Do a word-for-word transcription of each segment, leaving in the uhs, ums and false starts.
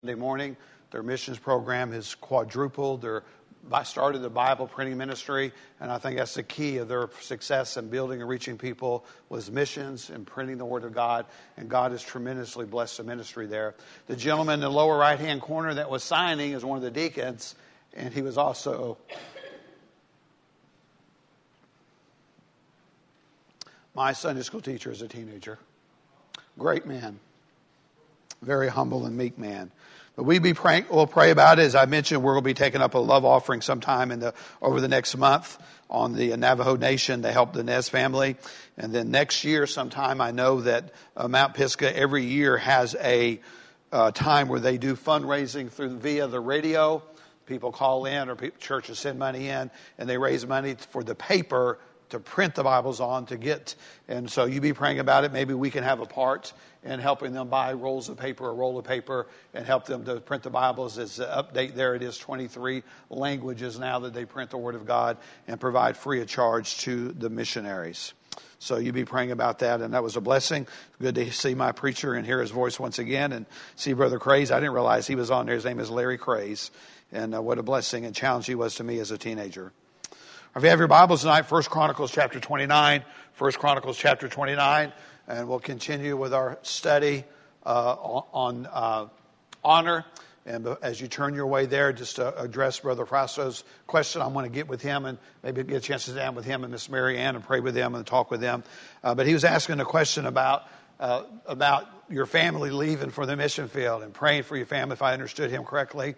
Sunday morning. Their missions program has quadrupled. They're I started the Bible printing ministry, and I think that's the key of their success in building and reaching people was missions and printing the Word of God, and God has tremendously blessed the ministry there. The gentleman in the lower right-hand corner that was signing is one of the deacons, and he was also my Sunday school teacher as a teenager. Great man. Very humble and meek man. But we be praying, we'll pray about it. As I mentioned, we're going to be taking up a love offering sometime in the over the next month on the Navajo Nation to help the Nez family. And then next year sometime, I know that uh, Mount Pisgah every year has a uh, time where they do fundraising through via the radio. People call in or people, churches send money in, and they raise money for the paper to print the Bibles on to get. And so you be praying about it. Maybe we can have a part in helping them buy rolls of paper, a roll of paper, and help them to print the Bibles. As an update there, it is twenty-three languages now that they print the Word of God and provide free of charge to the missionaries. So you be praying about that, and that was a blessing. Good to see my preacher and hear his voice once again, and see Brother Craze. I didn't realize he was on there. His name is Larry Craze, and uh, what a blessing and challenge he was to me as a teenager. If you have your Bibles tonight, First Chronicles chapter twenty-nine, First Chronicles chapter twenty-nine, and we'll continue with our study uh, on uh, honor. And as you turn your way there, just to address Brother Frausto's question, I want to get with him and maybe get a chance to sit down with him and Miss Mary Ann and pray with them and talk with them. Uh, but he was asking a question about uh, about your family leaving for the mission field and praying for your family, if I understood him correctly.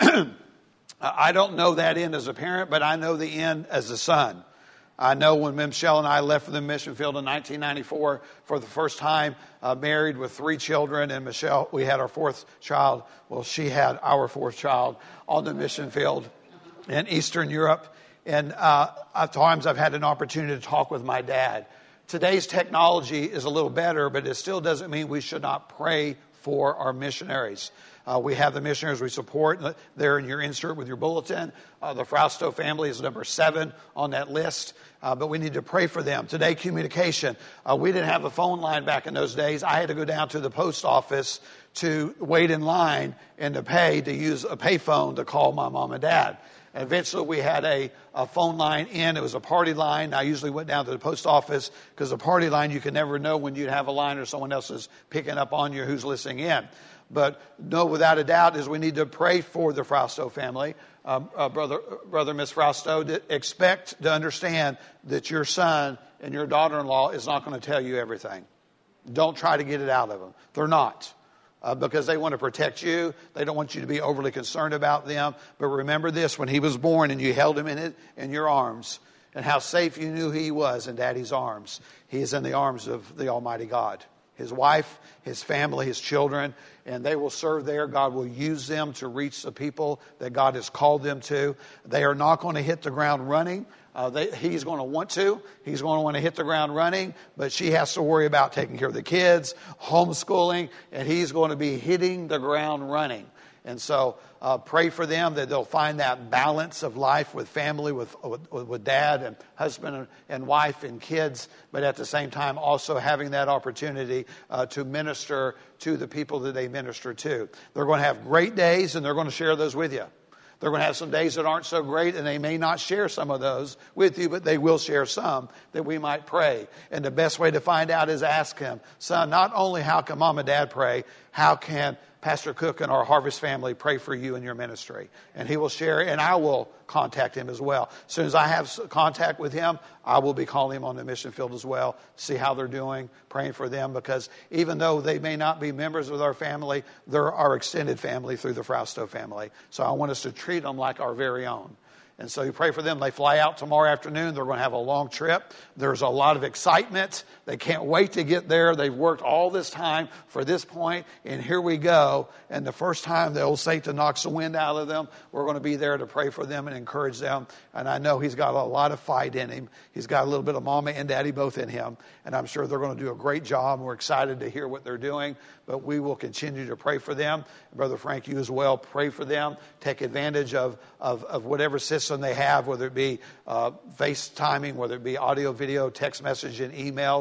I don't know that end as a parent, but I know the end as a son. I know when Michelle and I left for the mission field in nineteen ninety-four for the first time, uh, married with three children, and Michelle, we had our fourth child. Well, she had our fourth child on the mission field in Eastern Europe. And uh, at times I've had an opportunity to talk with my dad. Today's technology is a little better, but it still doesn't mean we should not pray for our missionaries. Uh, we have the missionaries we support there in your insert with your bulletin. Uh, the Frausto family is number seven on that list, uh, but we need to pray for them. Today, communication. Uh, we didn't have a phone line back in those days. I had to go down to the post office to wait in line and to pay to use a payphone to call my mom and dad. And eventually we had a, a phone line in. It was a party line. I usually went down to the post office because a party line, you can never know when you'd have a line or someone else is picking up on you who's listening in. But no, without a doubt, is we need to pray for the Frausto family. Um, uh, brother, brother, Miss Frausto, to expect to understand that your son and your daughter-in-law is not going to tell you everything. Don't try to get it out of them. They're not. Uh, because they want to protect you. They don't want you to be overly concerned about them. But remember this, when he was born and you held him in it in your arms, and how safe you knew he was in Daddy's arms. He is in the arms of the Almighty God. His wife, his family, his children, and they will serve there. God will use them to reach the people that God has called them to. They are not going to hit the ground running. Uh, they, he's going to want to. He's going to want to hit the ground running, but she has to worry about taking care of the kids, homeschooling, and he's going to be hitting the ground running. And so uh, pray for them that they'll find that balance of life with family, with with, with dad and husband and, and wife and kids, but at the same time also having that opportunity uh, to minister to the people that they minister to. They're going to have great days, and they're going to share those with you. They're going to have some days that aren't so great, and they may not share some of those with you, but they will share some that we might pray. And the best way to find out is ask him, son, not only how can mom and dad pray, how can Pastor Cook and our Harvest family pray for you in your ministry? And he will share, and I will contact him as well. As soon as I have contact with him, I will be calling him on the mission field as well, see how they're doing, praying for them, because even though they may not be members of our family, they're our extended family through the Frausto family. So I want us to treat them like our very own. And so you pray for them. They fly out tomorrow afternoon. They're going to have a long trip. There's a lot of excitement. They can't wait to get there. They've worked all this time for this point, and here we go. And the first time the old Satan knocks the wind out of them, we're going to be there to pray for them and encourage them. And I know he's got a lot of fight in him. He's got a little bit of mama and daddy both in him. And I'm sure they're going to do a great job. We're excited to hear what they're doing. But we will continue to pray for them. Brother Frank, you as well, pray for them. Take advantage of, of, of whatever system they have, whether it be uh, FaceTiming, whether it be audio, video, text message, and emails.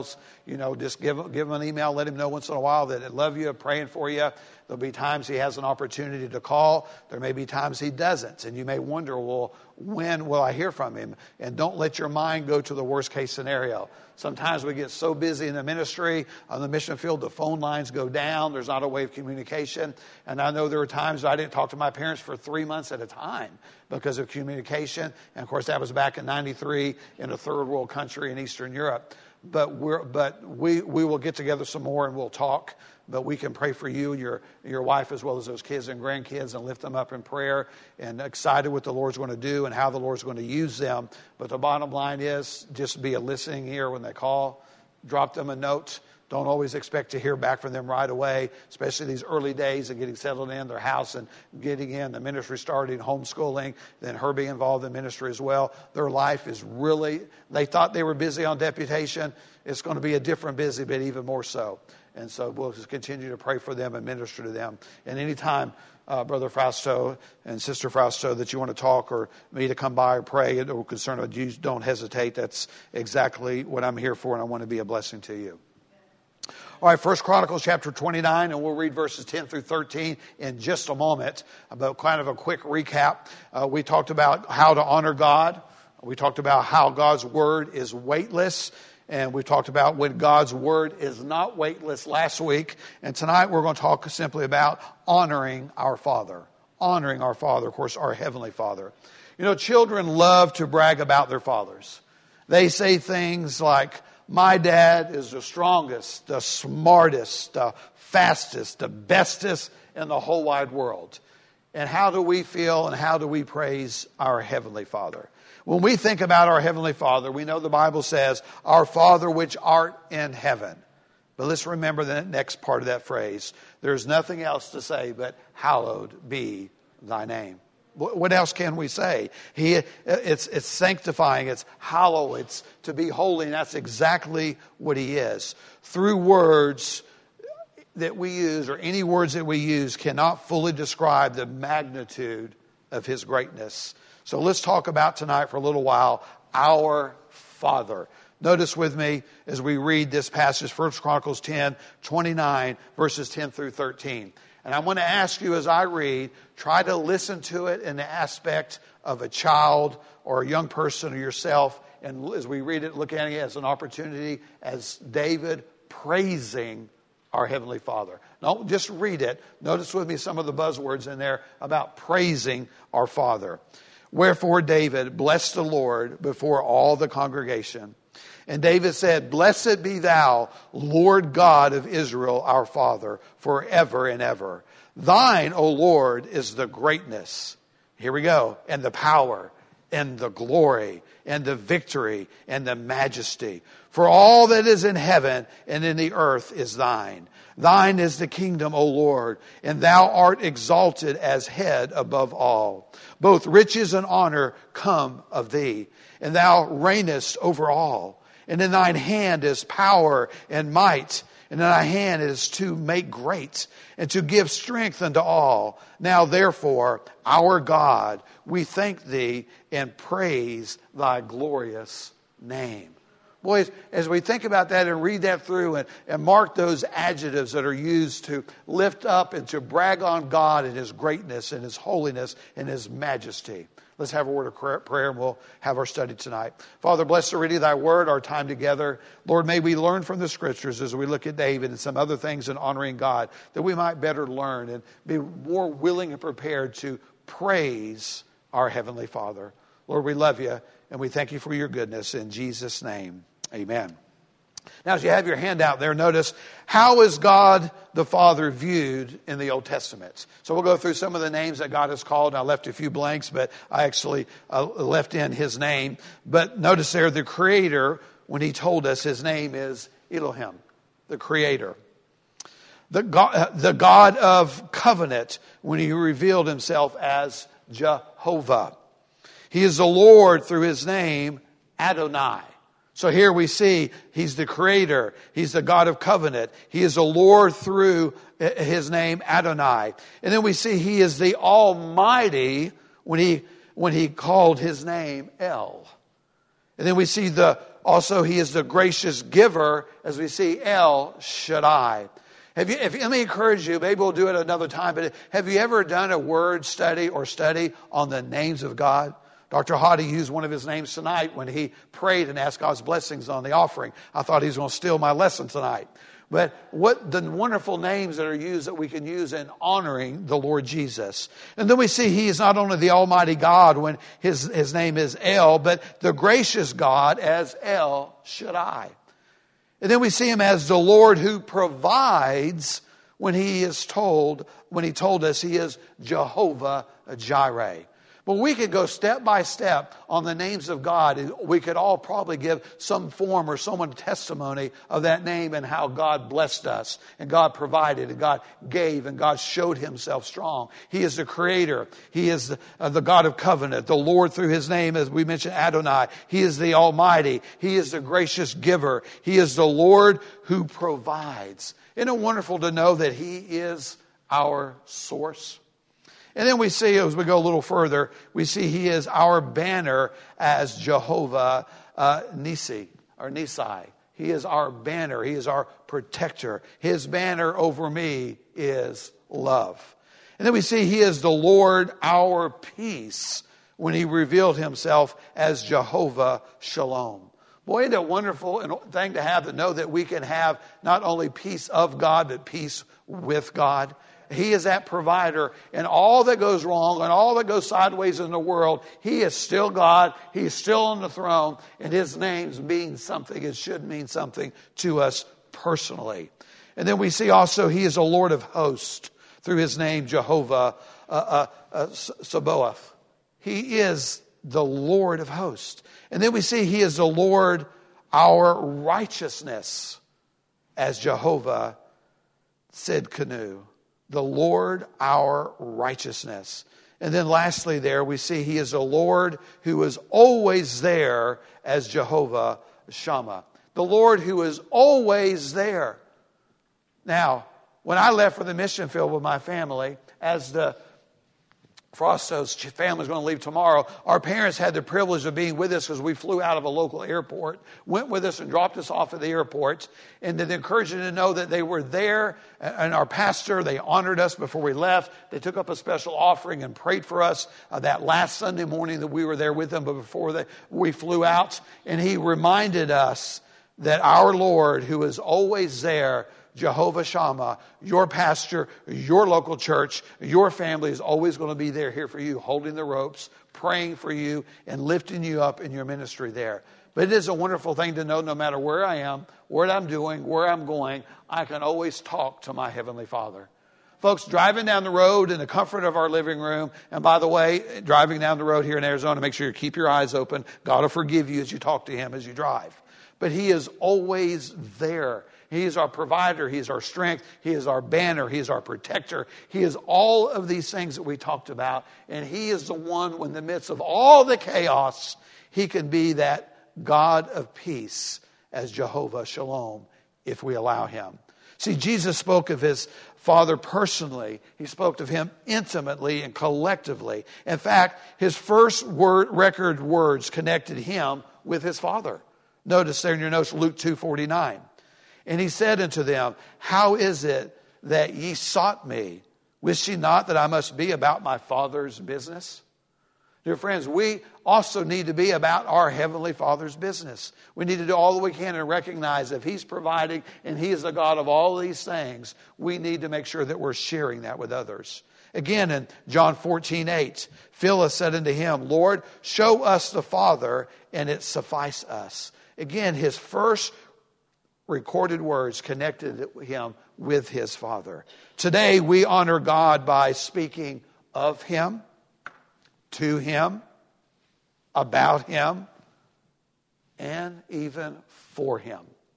you know, just give, give him an email, let him know once in a while that I love you, praying for you. There'll be times he has an opportunity to call. There may be times he doesn't. And you may wonder, well, when will I hear from him? And don't let your mind go to the worst case scenario. Sometimes we get so busy in the ministry, on the mission field, the phone lines go down. There's not a way of communication. And I know there were times I didn't talk to my parents for three months at a time because of communication. And of course, that was back in ninety-three in a third world country in Eastern Europe. But we're, but we, we will get together some more and we'll talk. But we can pray for you, your your wife, as well as those kids and grandkids, and lift them up in prayer, and excited what the Lord's going to do and how the Lord's going to use them. But the bottom line is just be a listening ear when they call. Drop them a note. Don't always expect to hear back from them right away, especially these early days of getting settled in their house and getting in the ministry, starting homeschooling, then her being involved in ministry as well. Their life is really, they thought they were busy on deputation. It's going to be a different busy, but even more so. And so we'll just continue to pray for them and minister to them. And anytime, uh, Brother Fausto and Sister Fausto, that you want to talk or me to come by or pray or concern about you, don't hesitate. That's exactly what I'm here for, and I want to be a blessing to you. All right, First Chronicles chapter twenty-nine, and we'll read verses ten through thirteen in just a moment. About kind of a quick recap. Uh, we talked about how to honor God. We talked about how God's word is weightless. And we talked about when God's word is not weightless last week. And tonight we're going to talk simply about honoring our Father. Honoring our Father, of course, our Heavenly Father. You know, children love to brag about their fathers. They say things like, my dad is the strongest, the smartest, the fastest, the bestest in the whole wide world. And how do we feel and how do we praise our Heavenly Father? When we think about our Heavenly Father, we know the Bible says, our Father which art in heaven. But let's remember the next part of that phrase. There's nothing else to say but hallowed be thy name. What else can we say? He, it's, it's sanctifying, it's hallow, it's to be holy, and that's exactly what he is. Through words that we use, or any words that we use, cannot fully describe the magnitude of his greatness. So let's talk about tonight for a little while, our Father. Notice with me as we read this passage, First Chronicles ten, twenty-nine, verses ten through thirteen. And I'm going to ask you as I read, try to listen to it in the aspect of a child or a young person or yourself. And as we read it, look at it as an opportunity as David praising our Heavenly Father. Don't just read it. Notice with me some of the buzzwords in there about praising our Father. Wherefore David blessed the Lord before all the congregation. And David said, blessed be thou, Lord God of Israel, our Father, forever and ever. Thine, O Lord, is the greatness. Here we go. And the power and the glory and the victory and the majesty. For all that is in heaven and in the earth is thine. Thine is the kingdom, O Lord, and thou art exalted as head above all. Both riches and honor come of thee, and thou reignest over all. And in thine hand is power and might, and in thy hand is to make great, and to give strength unto all. Now therefore, our God, we thank thee and praise thy glorious name. Boys, as we think about that and read that through and, and mark those adjectives that are used to lift up and to brag on God and his greatness and his holiness and his majesty. Let's have a word of prayer and we'll have our study tonight. Father, bless the reading of thy word, our time together. Lord, may we learn from the scriptures as we look at David and some other things in honoring God, that we might better learn and be more willing and prepared to praise our Heavenly Father. Lord, we love you and we thank you for your goodness. In Jesus' name, amen. Now, as you have your hand out there, notice, how is God the Father viewed in the Old Testament? So we'll go through some of the names that God has called. I left a few blanks, but I actually uh, left in his name. But notice there, the Creator, when he told us his name is Elohim, the Creator. The God, the God of covenant, when he revealed himself as Jehovah. He is the Lord through his name, Adonai. So here we see he's the creator. He's the God of covenant. He is the Lord through his name Adonai. And then we see he is the Almighty when he when he called his name El. And then we see the also he is the gracious giver, as we see El Shaddai. Have you, if, let me encourage you, maybe we'll do it another time, but have you ever done a word study or study on the names of God? Doctor Hadi used one of his names tonight when he prayed and asked God's blessings on the offering. I thought he was going to steal my lesson tonight. But what the wonderful names that are used that we can use in honoring the Lord Jesus. And then we see he is not only the Almighty God when his, his name is El, but the gracious God as El Shaddai. And then we see him as the Lord who provides when he is told, when he told us he is Jehovah Jireh. But we could go step by step on the names of God. We could all probably give some form or someone testimony of that name and how God blessed us and God provided and God gave and God showed himself strong. He is the creator. He is the, uh, the God of covenant. The Lord through his name, as we mentioned, Adonai. He is the Almighty. He is the gracious giver. He is the Lord who provides. Isn't it wonderful to know that he is our source? And then we see, as we go a little further, we see he is our banner as Jehovah uh, Nisi, or Nisai. He is our banner. He is our protector. His banner over me is love. And then we see he is the Lord, our peace, when he revealed himself as Jehovah Shalom. Boy, isn't it a wonderful thing to have, to know that we can have not only peace of God, but peace with God. He is that provider, and all that goes wrong and all that goes sideways in the world, he is still God. He's still on the throne, and his name means something. It should mean something to us personally. And then we see also he is a Lord of hosts through his name, Jehovah uh, uh, uh, Sabaoth. He is the Lord of hosts. And then we see he is the Lord, our righteousness, as Jehovah Tsidkenu. The Lord, our righteousness. And then lastly there, we see he is a Lord who is always there as Jehovah Shammah. The Lord who is always there. Now, when I left for the mission field with my family, as the Frostos family is going to leave tomorrow, our parents had the privilege of being with us because we flew out of a local airport, went with us and dropped us off at the airport, and then encouraged them to know that they were there. And our pastor, they honored us before we left. They took up a special offering and prayed for us uh, that last Sunday morning that we were there with them, but before they, we flew out. And he reminded us that our Lord, who is always there, Jehovah Shammah, your pastor, your local church, your family is always going to be there here for you, holding the ropes, praying for you, and lifting you up in your ministry there. But it is a wonderful thing to know no matter where I am, what I'm doing, where I'm going, I can always talk to my Heavenly Father. Folks, driving down the road in the comfort of our living room, and by the way, driving down the road here in Arizona, make sure you keep your eyes open. God will forgive you as you talk to him as you drive. But he is always there. He is our provider. He is our strength. He is our banner. He is our protector. He is all of these things that we talked about. And he is the one, in the midst of all the chaos, he can be that God of peace as Jehovah Shalom if we allow him. See, Jesus spoke of his Father personally. He spoke of him intimately and collectively. In fact, his first word, record words connected him with his Father. Notice there in your notes, Luke two forty-nine. And he said unto them, how is it that ye sought me? Wist ye not that I must be about my Father's business? Dear friends, we also need to be about our Heavenly Father's business. We need to do all that we can and recognize if he's providing and he is the God of all these things, we need to make sure that we're sharing that with others. Again, in John fourteen eight, Philip said unto him, Lord, show us the Father, and it suffice us. Again, his first recorded words connected him with his Father. Today, we honor God by speaking of him, to him, about him, and even for him.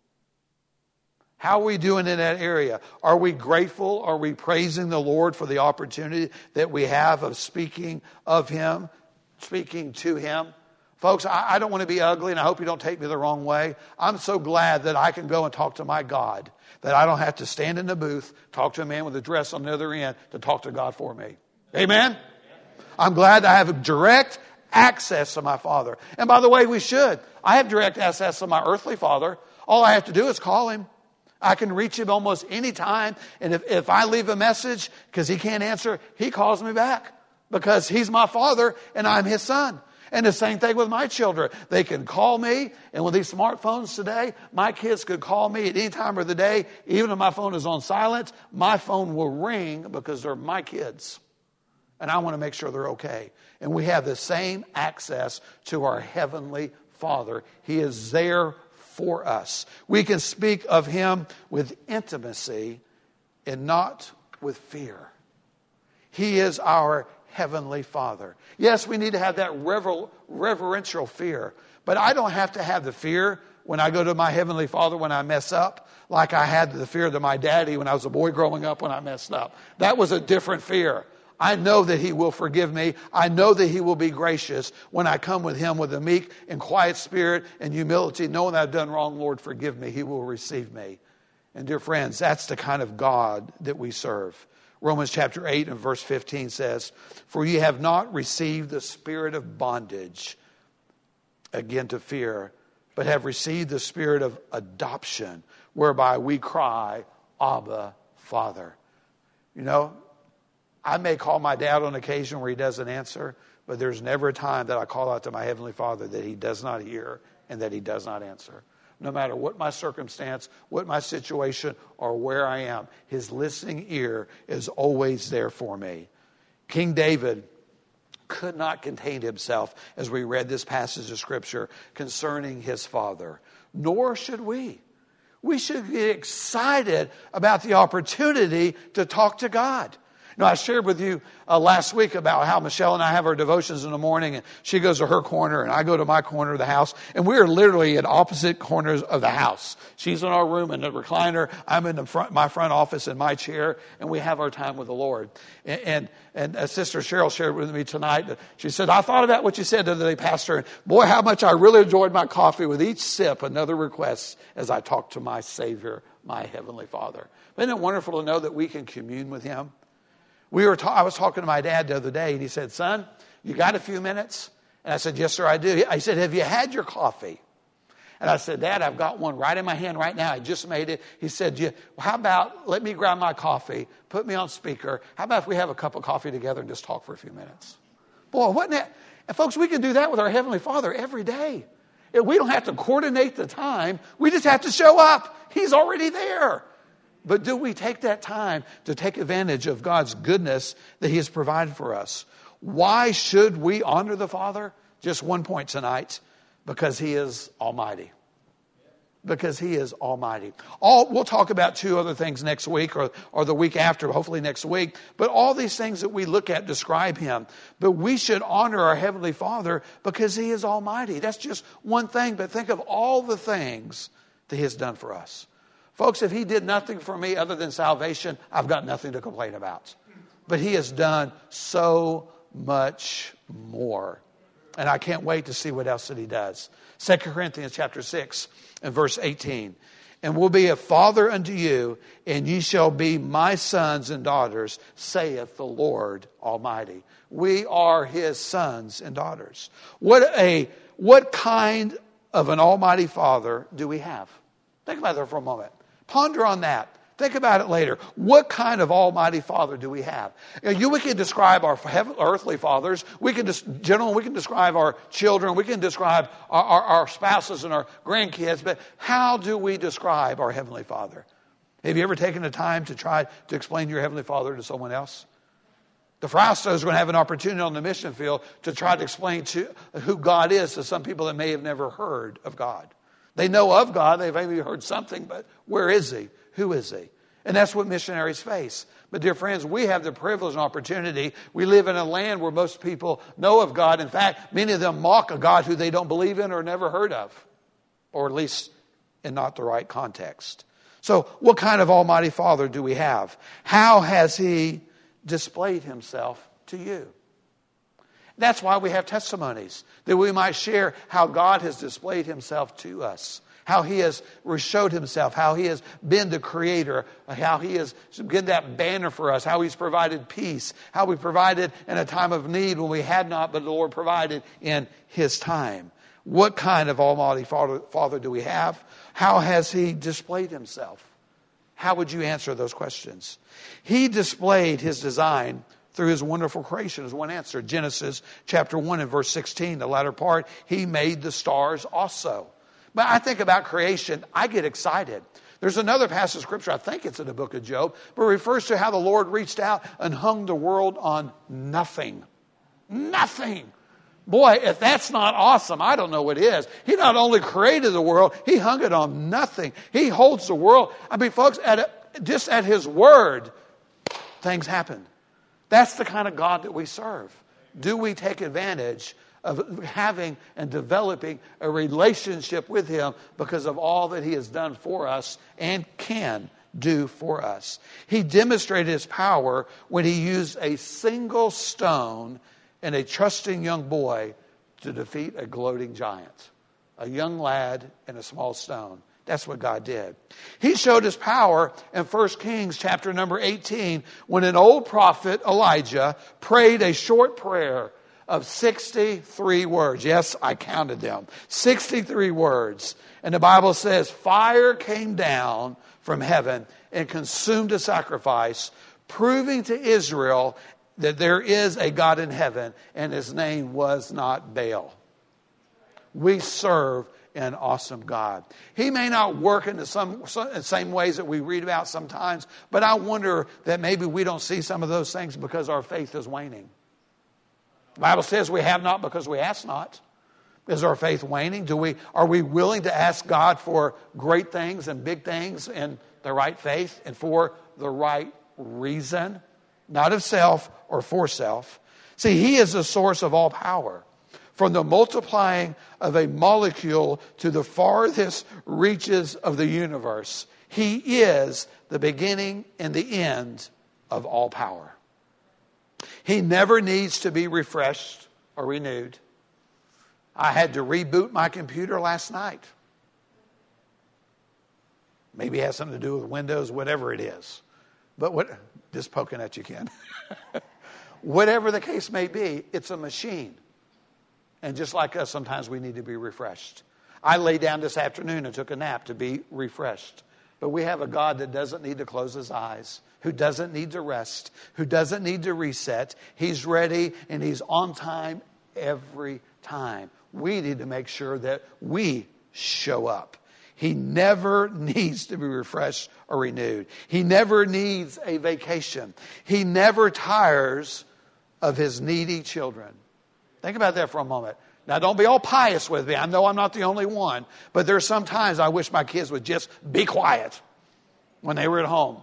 How are we doing in that area? Are we grateful? Are we praising the Lord for the opportunity that we have of speaking of him, speaking to him? Folks, I, I don't want to be ugly, and I hope you don't take me the wrong way. I'm so glad that I can go and talk to my God, that I don't have to stand in the booth, talk to a man with a dress on the other end to talk to God for me. Amen? I'm glad I have direct access to my Father. And by the way, we should. I have direct access to my earthly Father. All I have to do is call Him. I can reach Him almost any time. And if, if I leave a message because He can't answer, He calls me back because He's my Father and I'm His son. And the same thing with my children. They can call me. And with these smartphones today, my kids could call me at any time of the day. Even if my phone is on silent, my phone will ring because they're my kids. And I want to make sure they're okay. And we have the same access to our Heavenly Father. He is there for us. We can speak of Him with intimacy and not with fear. He is our Heavenly Father. Yes, we need to have that rever- reverential fear. But I don't have to have the fear when I go to my Heavenly Father when I mess up, like I had the fear to my daddy when I was a boy growing up when I messed up. That was a different fear. I know that He will forgive me. I know that He will be gracious when I come with Him with a meek and quiet spirit and humility, knowing that I've done wrong. Lord, forgive me. He will receive me. And dear friends, that's the kind of God that we serve. Romans chapter eight and verse fifteen says, "For ye have not received the spirit of bondage, again to fear, but have received the spirit of adoption, whereby we cry, Abba, Father." You know, I may call my dad on occasion where he doesn't answer, but there's never a time that I call out to my Heavenly Father that He does not hear and that He does not answer. No matter what my circumstance, what my situation, or where I am, His listening ear is always there for me. King David could not contain himself as we read this passage of Scripture concerning his father. Nor should we. We should get excited about the opportunity to talk to God. You know, I shared with you uh, last week about how Michelle and I have our devotions in the morning, and she goes to her corner and I go to my corner of the house, and we are literally at opposite corners of the house. She's in our room in the recliner. I'm in the front, my front office in my chair, and we have our time with the Lord. And and, and uh, Sister Cheryl shared with me tonight that she said, "I thought about what you said the other day, Pastor, and boy, how much I really enjoyed my coffee with each sip, another request as I talk to my Savior, my Heavenly Father." Isn't it wonderful to know that we can commune with Him? We were. Ta- I was talking to my dad the other day, and he said, "Son, you got a few minutes?" And I said, "Yes, sir, I do." He said, "Have you had your coffee?" And I said, "Dad, I've got one right in my hand right now. I just made it." He said, "Yeah, how about let me grab my coffee, put me on speaker. How about if we have a cup of coffee together and just talk for a few minutes?" Boy, wasn't that? And folks, we can do that with our Heavenly Father every day. We don't have to coordinate the time. We just have to show up. He's already there. But do we take that time to take advantage of God's goodness that He has provided for us? Why should we honor the Father? Just one point tonight. Because He is almighty. Because He is almighty. All, we'll talk about two other things next week or, or the week after, hopefully next week. But all these things that we look at describe Him. But we should honor our Heavenly Father because He is almighty. That's just one thing. But think of all the things that He has done for us. Folks, if He did nothing for me other than salvation, I've got nothing to complain about. But He has done so much more. And I can't wait to see what else that He does. Second Corinthians chapter six and verse eighteen. "And will be a father unto you, and ye shall be my sons and daughters, saith the Lord Almighty." We are His sons and daughters. What a what kind of an almighty Father do we have? Think about that for a moment. Ponder on that. Think about it later. What kind of almighty Father do we have? You know, you, we can describe our heavenly, earthly fathers. We can, gentlemen, we can describe our children. We can describe our, our, our spouses and our grandkids. But how do we describe our Heavenly Father? Have you ever taken the time to try to explain your Heavenly Father to someone else? The Fraustos are going to have an opportunity on the mission field to try to explain to who God is to some people that may have never heard of God. They know of God. They've maybe heard something, but where is He? Who is He? And that's what missionaries face. But dear friends, we have the privilege and opportunity. We live in a land where most people know of God. In fact, many of them mock a God who they don't believe in or never heard of. Or at least in not the right context. So what kind of almighty Father do we have? How has He displayed Himself to you? That's why we have testimonies, that we might share how God has displayed Himself to us. how he has showed himself, how he has been the creator, how he has been that banner for us, how he's provided peace, how we provided in a time of need when we had not, but the Lord provided in his time. What kind of Almighty Father, Father do we have? How has he displayed himself? How would you answer those questions? He displayed his design through his wonderful creation is one answer. Genesis chapter one and verse sixteen, the latter part, he made the stars also. But I think about creation, I get excited. There's another passage of scripture, I think it's in the book of Job, but it refers to how the Lord reached out and hung the world on nothing. Nothing. Boy, if that's not awesome, I don't know what is. He not only created the world, he hung it on nothing. He holds the world. I mean, folks, at a, just at his word, things happen. That's the kind of God that we serve. Do we take advantage of having and developing a relationship with him because of all that he has done for us and can do for us? He demonstrated his power when he used a single stone and a trusting young boy to defeat a gloating giant. A young lad and a small stone. That's what God did. He showed his power in First Kings chapter number eighteen when an old prophet, Elijah, prayed a short prayer of sixty-three words. Yes, I counted them. sixty-three words. And the Bible says, fire came down from heaven and consumed the sacrifice, proving to Israel that there is a God in heaven, and his name was not Baal. We serve an awesome God. He may not work in the some, some, same ways that we read about sometimes, but I wonder that maybe we don't see some of those things because our faith is waning. The Bible says we have not because we ask not. Is our faith waning? Do we, are we willing to ask God for great things and big things in the right faith and for the right reason? Not of self or for self. See, he is the source of all power. From the multiplying of a molecule to the farthest reaches of the universe, he is the beginning and the end of all power. He never needs to be refreshed or renewed. I had to reboot my computer last night. Maybe it has something to do with Windows, whatever it is. But what, just poking at you, Ken. Whatever the case may be, it's a machine. And just like us, sometimes we need to be refreshed. I lay down this afternoon and took a nap to be refreshed. But we have a God that doesn't need to close his eyes, who doesn't need to rest, who doesn't need to reset. He's ready and he's on time every time. We need to make sure that we show up. He never needs to be refreshed or renewed. He never needs a vacation. He never tires of his needy children. Think about that for a moment. Now, don't be all pious with me. I know I'm not the only one. But there's some times I wish my kids would just be quiet when they were at home.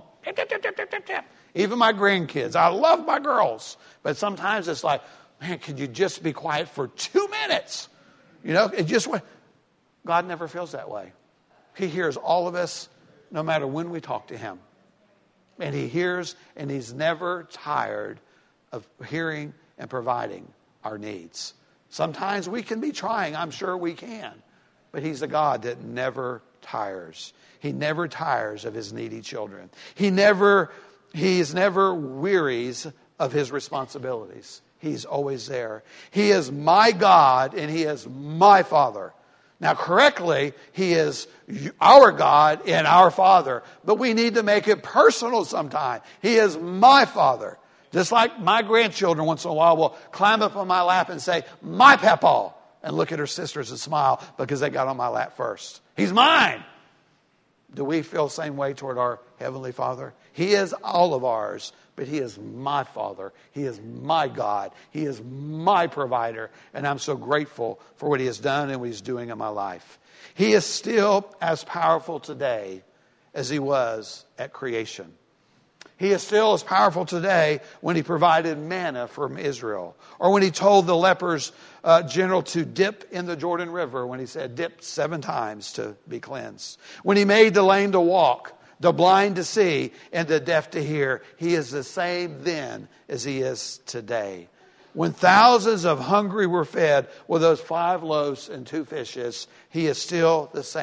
Even my grandkids. I love my girls. But sometimes it's like, man, could you just be quiet for two minutes? You know, it just went. God never feels that way. He hears all of us no matter when we talk to him. And he hears and he's never tired of hearing and providing our needs. Sometimes we can be trying. I'm sure we can. But he's a God that never tires. He never tires of his needy children. He never, he's never wearies of his responsibilities. He's always there. He is my God and he is my Father. Now, correctly, he is our God and our Father. But we need to make it personal sometime. He is my Father. Just like my grandchildren once in a while will climb up on my lap and say, my papaw, and look at her sisters and smile because they got on my lap first. He's mine. Do we feel the same way toward our Heavenly Father? He is all of ours, but he is my Father. He is my God. He is my provider. And I'm so grateful for what he has done and what he's doing in my life. He is still as powerful today as he was at creation. He is still as powerful today when he provided manna from Israel. Or when he told the lepers uh, general to dip in the Jordan River. When he said dip seven times to be cleansed. When he made the lame to walk, the blind to see, and the deaf to hear. He is the same then as he is today. When thousands of hungry were fed with those five loaves and two fishes, he is still the same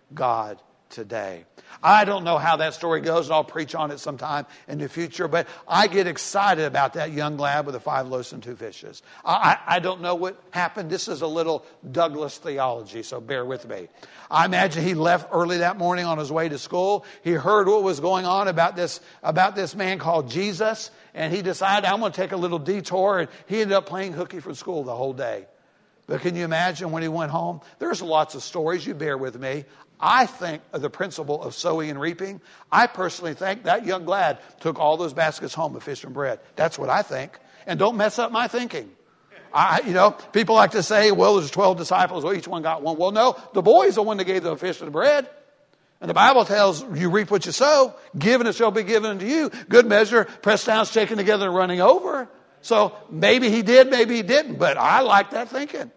God today. I don't know how that story goes, and I'll preach on it sometime in the future, but I get excited about that young lad with the five loaves and two fishes. I, I, I don't know what happened. This is a little Douglas theology, so bear with me. I imagine he left early that morning on his way to school. He heard what was going on about this, about this man called Jesus, and he decided, I'm going to take a little detour, and he ended up playing hooky from school the whole day. But can you imagine when he went home? There's lots of stories. You bear with me. I think of the principle of sowing and reaping. I personally think that young lad took all those baskets home of fish and bread. That's what I think. And don't mess up my thinking. I, you know, people like to say, well, there's twelve disciples. Well, each one got one. Well, no, the boy's the one that gave the fish and the bread. And the Bible tells you reap what you sow. Given it shall be given unto you. Good measure, pressed down, shaken together, and running over. So maybe he did, maybe he didn't. But I like that thinking.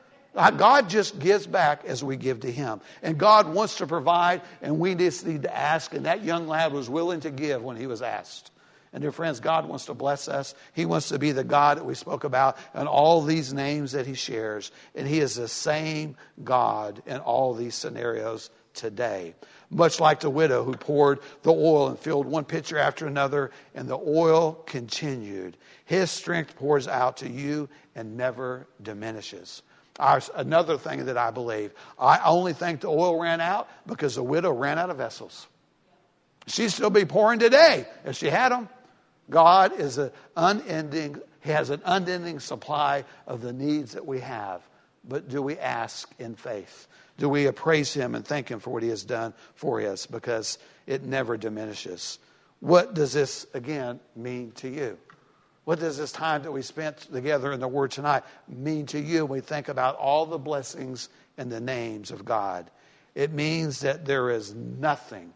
God just gives back as we give to him. And God wants to provide, and we just need to ask. And that young lad was willing to give when he was asked. And dear friends, God wants to bless us. He wants to be the God that we spoke about and all these names that he shares. And he is the same God in all these scenarios today. Much like the widow who poured the oil and filled one pitcher after another, and the oil continued. His strength pours out to you and never diminishes. Our, another thing that I believe, I only think the oil ran out because the widow ran out of vessels. She'd still be pouring today if she had them. God is an unending, he has an unending supply of the needs that we have. But do we ask in faith? Do we appraise him and thank him for what he has done for us? Because it never diminishes. What does this, again, mean to you? What does this time that we spent together in the Word tonight mean to you when we think about all the blessings and the names of God? It means that there is nothing.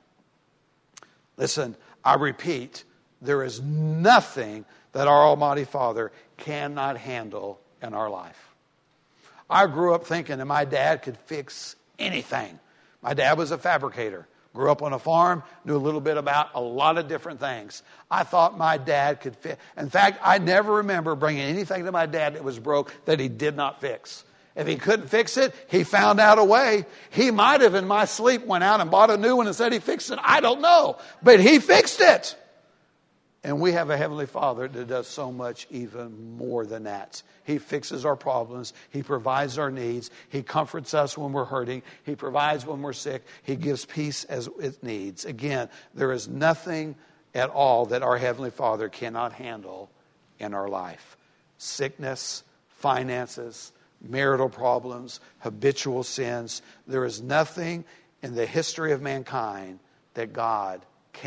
Listen, I repeat, there is nothing that our Almighty Father cannot handle in our life. I grew up thinking that my dad could fix anything. My dad was a fabricator. Grew up on a farm, knew a little bit about a lot of different things. I thought my dad could fix. In fact, I never remember bringing anything to my dad that was broke that he did not fix. If he couldn't fix it, he found out a way. He might have in my sleep went out and bought a new one and said he fixed it. I don't know. But he fixed it. And we have a Heavenly Father that does so much even more than that. He fixes our problems. He provides our needs. He comforts us when we're hurting. He provides when we're sick. He gives peace as it needs. Again, there is nothing at all that our Heavenly Father cannot handle in our life. Sickness, finances, marital problems, habitual sins. There is nothing in the history of mankind that God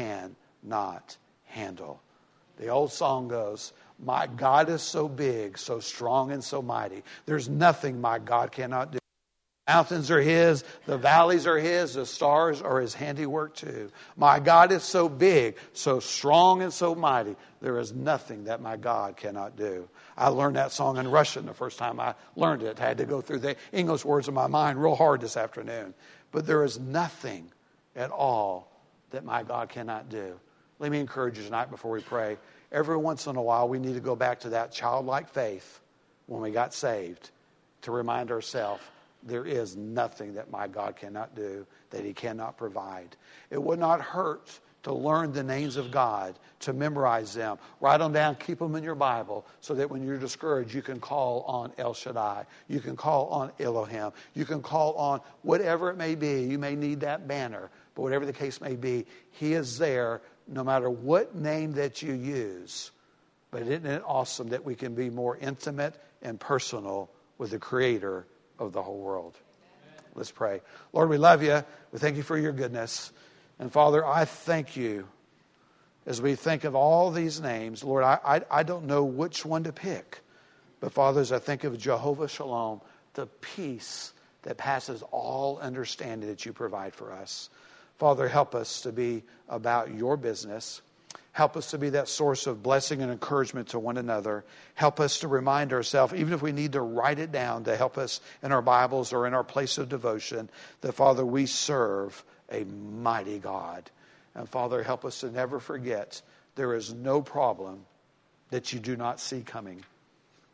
cannot handle. The old song goes, my God is so big, so strong, and so mighty. There's nothing my God cannot do. Mountains are his, the valleys are his, the stars are his handiwork too. My God is so big, so strong, and so mighty. There is nothing that my God cannot do. I learned that song in Russian the first time I learned it. I had to go through the English words in my mind real hard this afternoon. But there is nothing at all that my God cannot do. Let me encourage you tonight before we pray. Every once in a while, we need to go back to that childlike faith when we got saved to remind ourselves there is nothing that my God cannot do, that he cannot provide. It would not hurt to learn the names of God, to memorize them. Write them down, keep them in your Bible, so that when you're discouraged, you can call on El Shaddai. You can call on Elohim. You can call on whatever it may be. You may need that banner, but whatever the case may be, he is there no matter what name that you use. But isn't it awesome that we can be more intimate and personal with the Creator of the whole world? Let's pray. Lord, we love you. We thank you for your goodness. And Father, I thank you as we think of all these names. Lord, I, I, I don't know which one to pick. But Father, as I think of Jehovah Shalom, the peace that passes all understanding that you provide for us. Father, help us to be about your business. Help us to be that source of blessing and encouragement to one another. Help us to remind ourselves, even if we need to write it down to help us in our Bibles or in our place of devotion, that, Father, we serve a mighty God. And, Father, help us to never forget there is no problem that you do not see coming.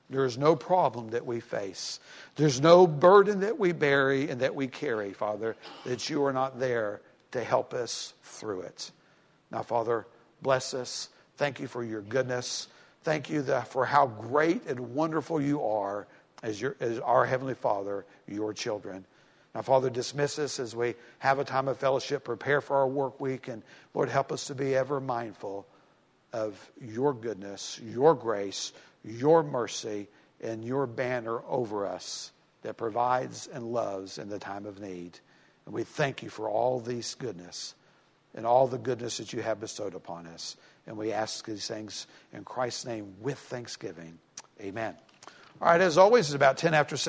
There is no problem that we face. There's no burden that we bear and that we carry, Father, that you are not there to help us through it. Now, Father, bless us. Thank you for your goodness. Thank you for how great and wonderful you are as, your, as our Heavenly Father, your children. Now, Father, dismiss us as we have a time of fellowship, prepare for our work week, and Lord, help us to be ever mindful of your goodness, your grace, your mercy, and your banner over us that provides and loves in the time of need. And we thank you for all these goodness and all the goodness that you have bestowed upon us. And we ask these things in Christ's name with thanksgiving. Amen. All right, as always, it's about ten after seven.